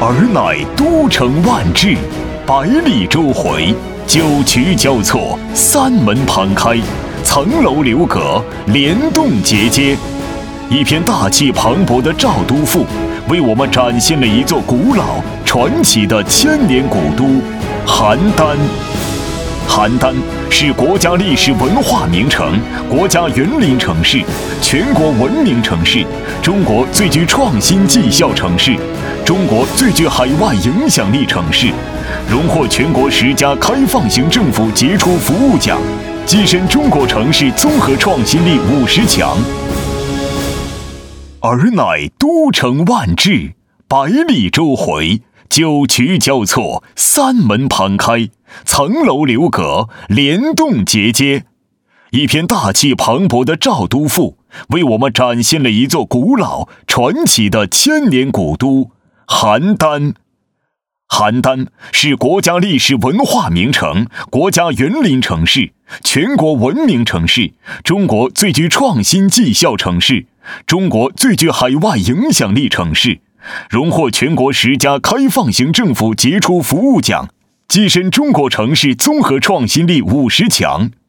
尔乃都城万治，百里周回，九衢交错，三门旁开，层楼流阁，帘动结阶。一篇大气磅礴的赵都赋，为我们展现了一座古老传奇的千年古都邯郸。邯郸是国家历史文化名城、国家园林城市、全国文明城市、中国最具创新绩效城市、中国最具海外影响力城市，荣获全国10家开放型政府杰出服务奖，跻身中国城市综合创新力50强。尔乃都城万治，百里周回，九衢交错，三门旁开，层楼流阁，帘动结阶。一篇大气磅礴的赵都赋，为我们展现了一座古老传奇的千年古都邯郸。邯郸是国家历史文化名城、国家园林城市、全国文明城市、中国最具创新绩效城市、中国最具海外影响力城市，荣获全国10家开放型政府杰出服务奖，跻身中国城市综合创新力50强。